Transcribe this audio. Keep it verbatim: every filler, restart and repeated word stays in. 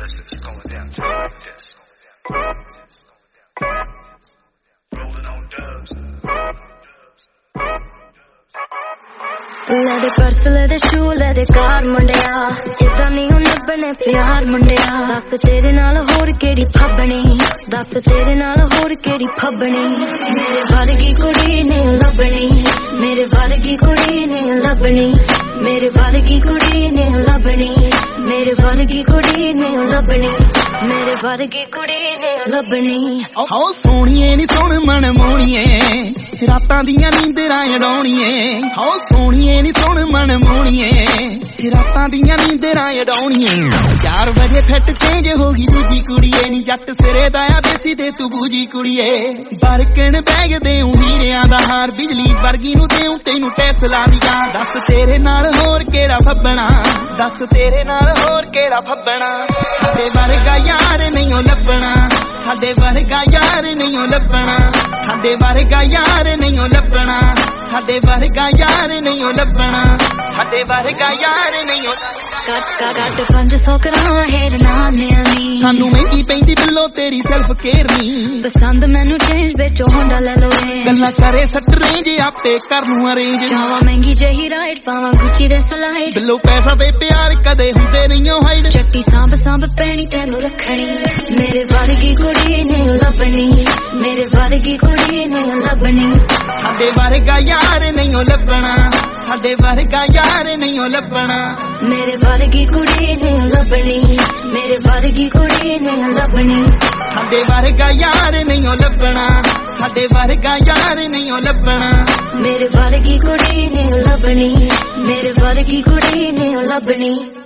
listen, it's going down just like this. Rolling on dubs. ਲੈ ਦੇ purse ਲੈ ਦੇ ਸ਼ੂ ਲੈ ਦੇ ਕਾਰ ਮੁੰਡਿਆ ਜਿੱਦਾਂ ਨਹੀਂ ਉਹ ਲੱਭਣੇ ਪਿਆਰ ਮੁੰਡਿਆ ਦੱਸ ਤੇਰੇ ਨਾਲ ਹੋਰ ਕਿਹੜੀ ਫੱਬਣੀ ਦੱਸ ਤੇਰੇ ਨਾਲ ਹੋਰ ਕਿਹੜੀ ਫੱਬਣੀ ਮੇਰੇ ਵਰਗੀ ਕੁੜੀ ਨੇ ਲੱਭਣੀ ਮੇਰੇ ਵਰਗੀ ਕੁੜੀ ਨੇ ਲੱਭਣੀ ਮੇਰੇ ਵਰਗੀ ਕੁੜੀ ਨੇ ਲੱਭਣੀ ਮੇਰੇ ਵਰਗੀ ਕੁੜੀ ਨੇ ਲੱਭਣੀ ਮੇਰੇ ਵਰਗੀ ਕੁੜੀ ਨੇ ਲੱਭਣੀ ਹੋ ਸੋਹਣੀਏ ਨੀ ਸੁਣ ਮਨ ਮੋਣੀਏ ਰਾਤਾਂ ਦੀਆਂ ਨੀਂਦਰਾਂ ਉਡਾਉਣੀਏ ਹੋ ਸੋਹਣੀਏ ਨੀ ਸੁਣ ਮਨ ਮੋਣੀਏ ਰਾਤਾਂ ਦੀਆਂ ਨੀਂਦਰਾਂ ਉਡਾਉਣੀਏ ਚਾਰ ਵਜੇ ਫਿੱਟ ਚੇਂਜ ਹੋ ਗਈ ਦੂਜੀ ਕੁੜੀਏ ਨੀ ਜੱਟ ਸਿਰੇ ਦਾ ਆ ਦੇਸੀ ਦੇ ਤੂੰ ਬੂਜੀ ਕੁੜੀਏ ਬਰਕਣ ਬੈਗ ਦੇਉ ਹੀਰਿਆਂ ਦਾ ਹਾਰ ਬਿਜਲੀ ਵਰਗੀ ਨੂੰ ਦੇਉ ਤੈਨੂੰ ਟੈਸਲਾ ਦੀਆਂ ਦੱਸ ਤੇਰੇ ਨਾਲ ਹੋਰ ਕਿਹੜਾ ਫੱਬਣਾ ਦੱਸ ਤੇਰੇ ਨਾਲ ਹੋਰ ਕਿਹੜਾ ਫੱਬਣਾ ਸਾਡੇ ਵਰਗਾ ਯਾਰ ਨਹੀਂ ਓ ਲੱਭਣਾ ਸਾਡੇ ਵਰਗਾ ਯਾਰ ਨਹੀਂ ਓ ਲੱਭਣਾ ਸਾਡੇ ਵਰਗਾ ਯਾਰ ਨਹੀਂ ਓ ਲੱਭਣਾ ਸਾਡੇ ਵਰਗਾ ਯਾਰ ਨਹੀਂ ਓ ਲੱਭਣਾ ਸਾਡੇ ਵਰਗਾ ਯਾਰ ਨਹੀਂ ਓ ਕੱਟ ਕੱਟ ਪੰਜ ਸੌ ਕਰਾਂ ਹੈਰ ਨਾਨਿਆਂ ਨੀ ਸਾਨੂੰ ਮਹਿੰਗੀ ਪੈਂਦੀ ਬਿੱਲੋ ਤੇਰੀ ਸੈਲਫ ਕੇਅਰ ਨੀ ਪਸੰਦ ਮੈਨੂੰ ਚੇਂਜ ਵਿੱਚ ਹੋਂਡਾ ਲੈ ਲੋ ਗੱਲਾਂ ਕਰੇ ਸੱਟ ਰੇਂਜ ਆਪੇ ਕਰ ਨੂੰ ਅਰੇਂਜ ਚਾਵਾ ਮਹਿੰਗੀ ਜਹੀ ਰਾਈਡ ਪਾਵਾਂ ਗੁੱਚੀ ਦੇ ਸਲਾਈਡ ਬਿੱਲੋ ਪੈਸਾ ਤੇ ਪਿਆਰ ਕਦੇ ਹੁੰਦੇ ਨਹੀਂ ਓ ਹਾਈਡ ਚੱਟੀ ਸਾਂਭ ਸਾਂਭ ਪੈਣੀ ਤੈਨੂੰ ਰੱਖਣੀ ਮੇਰੇ ਵਰਗੀ ਕੁੜੀ ਨੇ ਲੱਭਣੀ ਮੇਰੇ ਵਰਗੀ ਕੁੜੀ ਨੇ ਲੱਭਣੀ ਸਾਡੇ ਵਰਗਾ ਯਾਰ ਨਹੀਂ ਓ ਲੱਭਣਾ ਸਾਡੇ ਵਰਗਾ ਯਾਰ ਨਹੀਂ ਓ ਲੱਭਣਾ ਮੇਰੇ ਵਰਗੀ ਕੁੜੀ ਨੇ ਲੱਭਣੀ ਮੇਰੇ ਵਰਗੀ ਕੁੜੀ ਨੇ ਲੱਭਣੀ ਸਾਡੇ ਵਰਗਾ ਯਾਰ ਨਹੀਂ ਓ ਲੱਭਣਾ ਸਾਡੇ ਵਰਗਾ ਯਾਰ ਨਹੀਂ ਓ ਲੱਭਣਾ ਮੇਰੇ ਵਰਗੀ ਕੁੜੀ ਨੇ ਲੱਭਣੀ ਮੇਰੇ ਵਰਗੀ ਕੁੜੀ ਨੇ ਲੱਭਣੀ